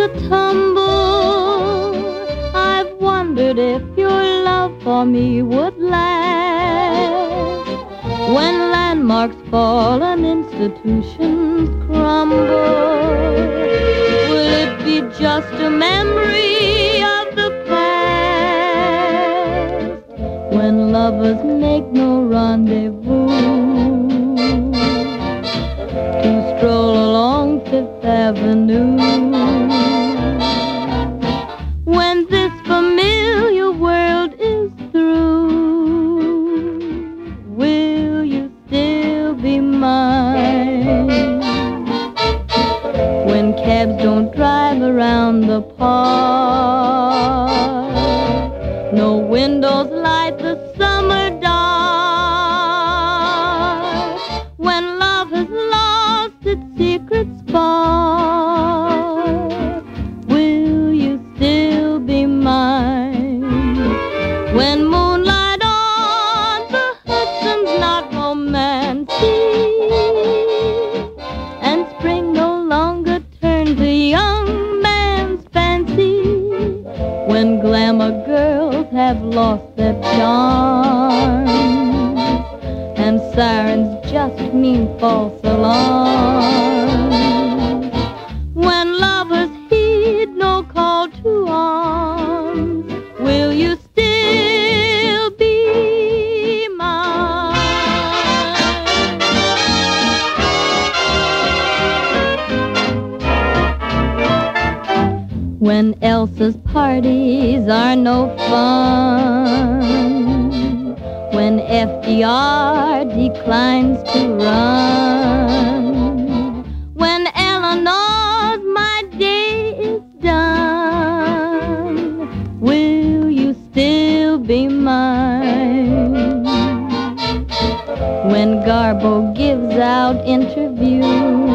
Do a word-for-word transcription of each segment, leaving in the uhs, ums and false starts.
to tumble, I've wondered if your love for me would last. When landmarks fall and institutions crumble, will it be just a memory of the past? When lovers make no rendezvous to stroll along Fifth Avenue, when this familiar world is through, will you still be mine? When cabs don't drive around the park, no windows light the summer dark, when love has lost its secret spark, will you still be mine? When moonlight on the Hudson's not romantic, and spring no longer turns a young man's fancy, when glamour girls have lost their charms, and sirens just mean false alarms, when lovers heed no call to arms, will you still be mine? When Elsa's parties are no fun, when F D R declines to run, when Eleanor's my day is done, will you still be mine? When Garbo gives out interviews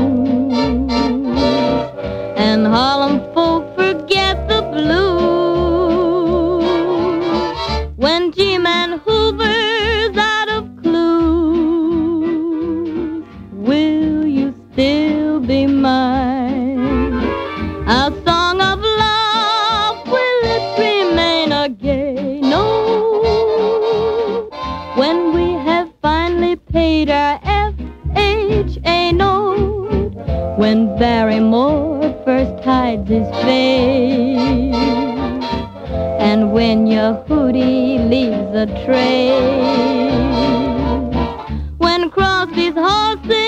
and Harlem folk forget the blues, when G-Man Hoover's out of clues, will you still be mine? Our song of love, will it remain a gay note when we have finally paid our F H A note, when Barrymore first hides his face, and when your hootie leaves a trace, when Crosby's horses